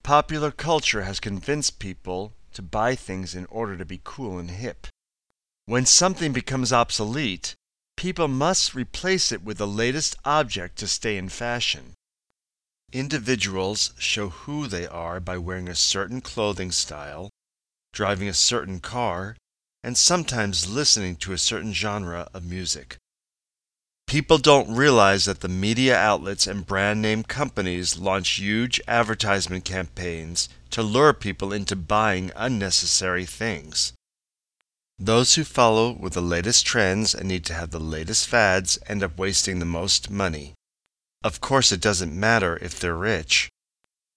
Popular culture has convinced people to buy things in order to be cool and hip. When something becomes obsolete, people must replace it with the latest object to stay in fashion. Individuals show who they are by wearing a certain clothing style, driving a certain car, and sometimes listening to a certain genre of music. People don't realize that the media outlets and brand name companies launch huge advertisement campaigns to lure people into buying unnecessary things. Those who follow with the latest trends and need to have the latest fads end up wasting the most money. Of course, it doesn't matter if they're rich.